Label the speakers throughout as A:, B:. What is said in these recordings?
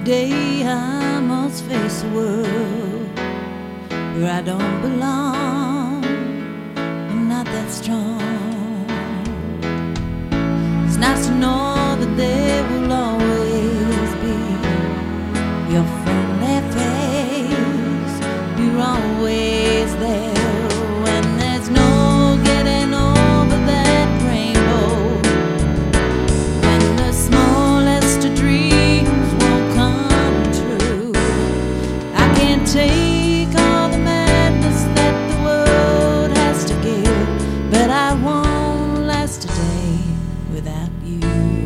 A: day I must face a world where I don't belong. I'm not that strong. It's nice to know that there will always be your friendly face. You're always there when there's no getting over that rainbow. When the smallest of dreams won't come true, I can't take all the madness that the world has to give, but I won't last a day without you.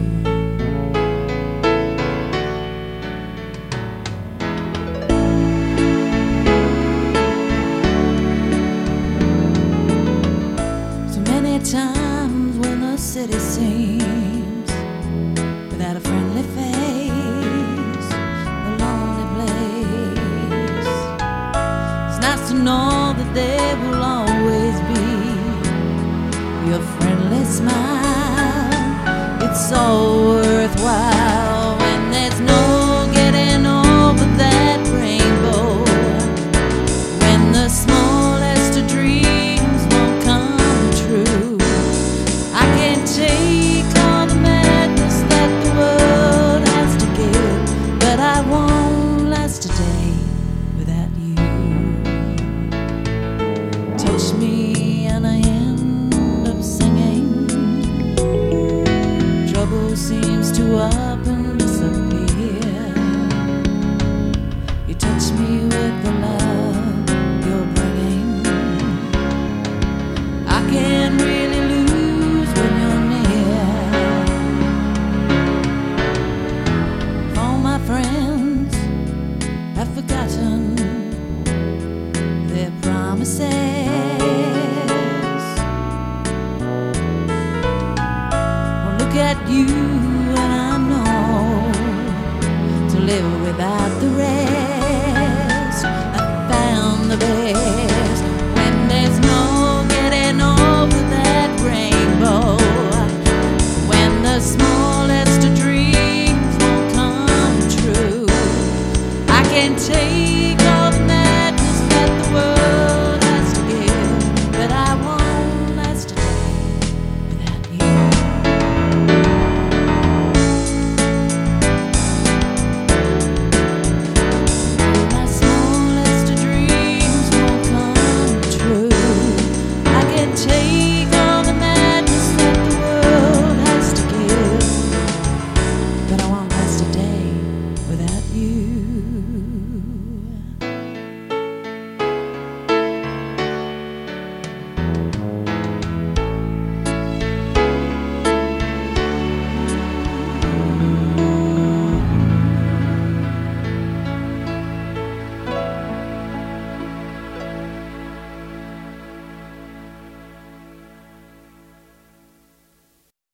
A: Times when the city seems without a friendly face, a lonely place. It's nice to know that there will always be your friendly smile. It's all worthwhile when there's no getting over that rainbow. When the smallest of dreams won't come true, I can't take all the madness that the world has to give, but I won't last a day without you. Touch me and I end up singing. Trouble seems to up and disappear. You touch me with the love you're bringing. I can't really lose when you're near. All my friends have forgotten their promises. Well, look at you and I know to live without the rest. I found the best when there's no getting over that rainbow. When the smallest of dreams won't come true, I can take all